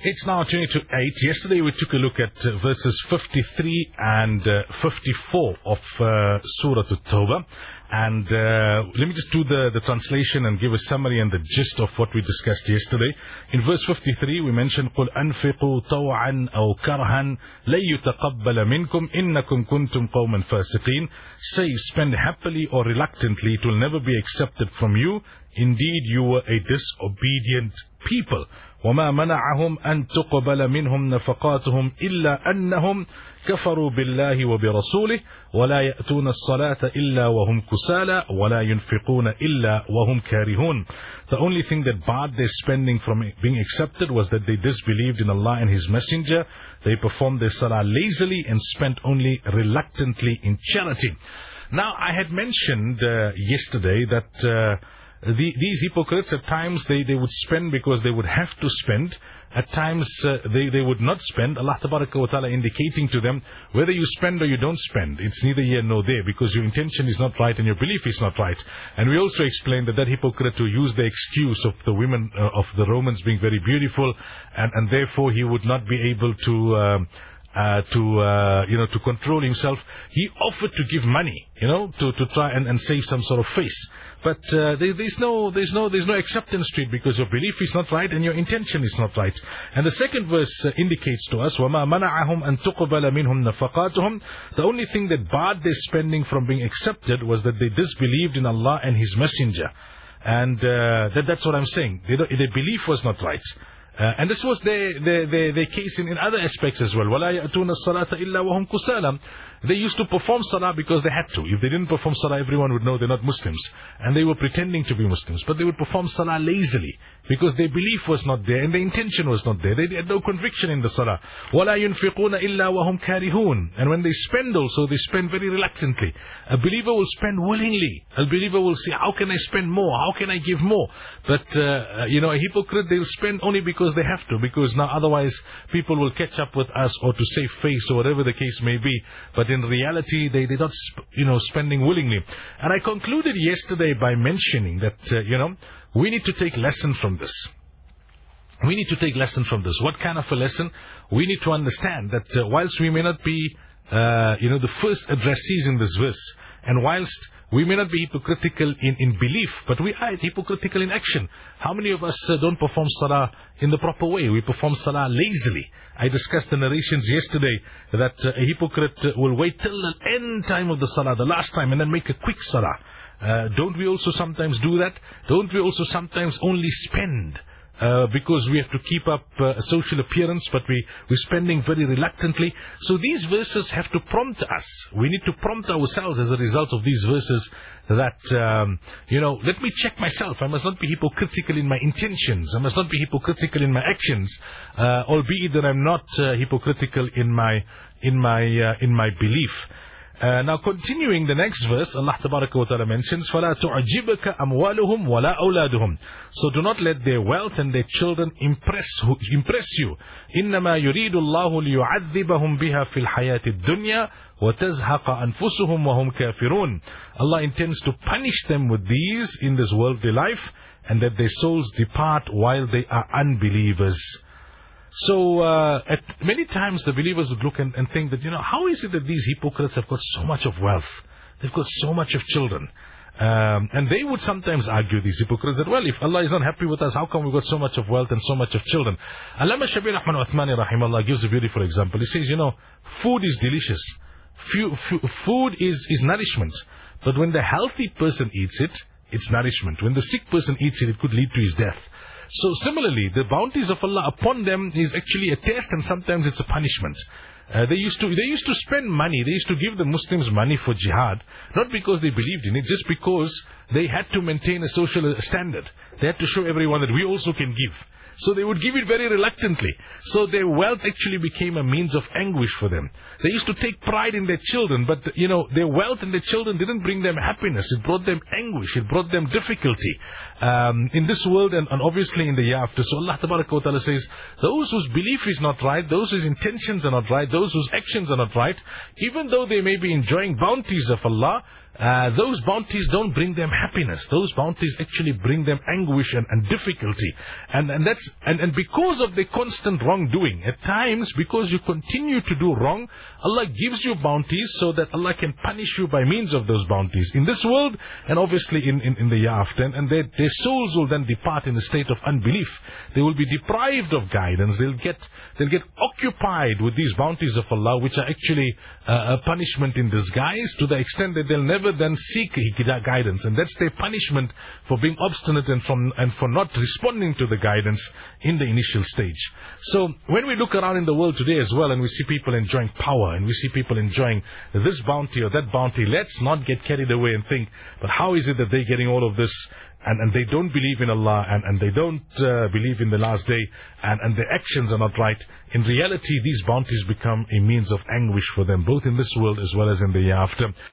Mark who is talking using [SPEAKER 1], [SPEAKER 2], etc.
[SPEAKER 1] It's now 20 to 8. Yesterday we took a look at verses 53 and 54 of Surah At-Tawbah. And let me just do the translation and give a summary and the gist of what we discussed yesterday. In verse 53, we mentioned قُلْ أَنْفِقُوا طَوْعًا أَوْ كَرْهًا لَن يُتَقَبَّلَ مِنْكُمْ إِنَّكُمْ كُنْتُمْ قَوْمًا فَاسِقِينَ. Say, spend happily or reluctantly, it will never be accepted from you. Indeed, you were a disobedient people. وَمَا مَنَعَهُمْ أَن تُقْبَلَ مِنْهُمْ نَفَقَاتُهُمْ إِلَّا أَنَّهُمْ كَفَرُوا بِاللَّهِ وَبِرَسُولِهِ وَلَا يَأْتُونَ الصَّلَاةَ إِلَّا وَهُمْ كُسَالَى وَلَا يُنْفِقُونَ إِلَّا وَهُمْ كَارِهُونَ. The only thing that barred their spending from being accepted was that they disbelieved in Allah and His Messenger. They performed their salah lazily and spent only reluctantly in charity. Now, I had mentioned yesterday that these hypocrites, at times they would spend because they would have to spend. At times they would not spend. Allah Ta'ala indicating to them, whether you spend or you don't spend, it's neither here nor there, because your intention is not right and your belief is not right. And we also explained that hypocrite who used the excuse of the women of the Romans being very beautiful, and therefore he would not be able to control himself. He offered to give money, to try and save some sort of face. But there's no acceptance to it, because your belief is not right and your intention is not right. And the second verse indicates to us, وَمَا مَنَعَهُمْ أَن تُقْبَلَ مِنْهُمْ نَفَقَاتُهُمْ. The only thing that barred their spending from being accepted was that they disbelieved in Allah and His Messenger. And that's what I'm saying. Their belief was not right. And this was their case in other aspects as well. وَلَا يَأْتُونَ الصَّلَاةَ إِلَّا وَهُمْ كُسَالَى. They used to perform salah because they had to. If they didn't perform salah, everyone would know they're not Muslims. And they were pretending to be Muslims. But they would perform salah lazily, because their belief was not there and their intention was not there. They had no conviction in the salah. وَلَا يُنْفِقُونَ إِلَّا وَهُمْ كَارِهُونَ. And when they spend also, they spend very reluctantly. A believer will spend willingly. A believer will say, how can I spend more? How can I give more? But, a hypocrite, they'll spend only because they have to. Because now otherwise people will catch up with us, or to save face, or whatever the case may be. But in reality, they're not, spending willingly. And I concluded yesterday by mentioning that, we need to take lesson from this. We need to take lesson from this. What kind of a lesson? We need to understand that whilst we may not be, the first addressees in this verse, and whilst we may not be hypocritical in belief, but we are hypocritical in action. How many of us don't perform salah in the proper way? We perform salah lazily. I discussed the narrations yesterday that a hypocrite will wait till the end time of the salah, the last time, and then make a quick salah. Don't we also sometimes do that? Don't we also sometimes only spend because we have to keep up a social appearance, but we're spending very reluctantly? So these verses have to prompt us. We need to prompt ourselves as a result of these verses that, let me check myself. I must not be hypocritical in my intentions. I must not be hypocritical in my actions, albeit that I'm not hypocritical in my belief. Now continuing the next verse, Allah Ta'ala mentions, فَلَا تُعْجِبَكَ أَمْوَالُهُمْ وَلَا أَوْلَادُهُمْ. So do not let their wealth and their children impress you. إِنَّمَا يُرِيدُ اللَّهُ لِيُعَذِّبَهُمْ بِهَا فِي الْحَيَاةِ الدُّنْيَا وَتَزْهَقَ أَنفُسُهُمْ وَهُمْ كَافِرُونَ. Allah intends to punish them with these in this worldly life, and that their souls depart while they are unbelievers. So, many times the believers would look and think that, how is it that these hypocrites have got so much of wealth? They've got so much of children. And they would sometimes argue, these hypocrites, that, well, if Allah is not happy with us, how come we've got so much of wealth and so much of children? Allama Shabir Rahman Uthmani Rahimahullah gives a beautiful example. He says, food is delicious. Food is nourishment. But when the healthy person eats it, it's nourishment. When the sick person eats it, it could lead to his death. So similarly, the bounties of Allah upon them is actually a test, and sometimes it's a punishment. They used to spend money. They used to give the Muslims money for jihad, not because they believed in it, just because they had to maintain a social standard. They had to show everyone that we also can give. So they would give it very reluctantly. So their wealth actually became a means of anguish for them. They used to take pride in their children, but their wealth and their children didn't bring them happiness. It brought them anguish. It brought them difficulty in this world and obviously in the year after. So Allah Ta'ala says, those whose belief is not right, those whose intentions are not right, those whose actions are not right, even though they may be enjoying bounties of Allah, those bounties don't bring them happiness. Those bounties actually bring them anguish and difficulty. And because of the constant wrongdoing, at times, because you continue to do wrong, Allah gives you bounties so that Allah can punish you by means of those bounties in this world and obviously in the year after. And their souls will then depart in a state of unbelief. They will be deprived of guidance. They'll get occupied with these bounties of Allah, which are actually a punishment in disguise, to the extent that they'll never then seek guidance. And that's their punishment for being obstinate and for not responding to the guidance in the initial stage. So when we look around in the world today as well, and we see people enjoying power, and we see people enjoying this bounty or that bounty, let's not get carried away and think, but how is it that they're getting all of this? And they don't believe in Allah, and they don't believe in the last day, and their actions are not right. In reality, these bounties become a means of anguish for them, both in this world as well as in the year after.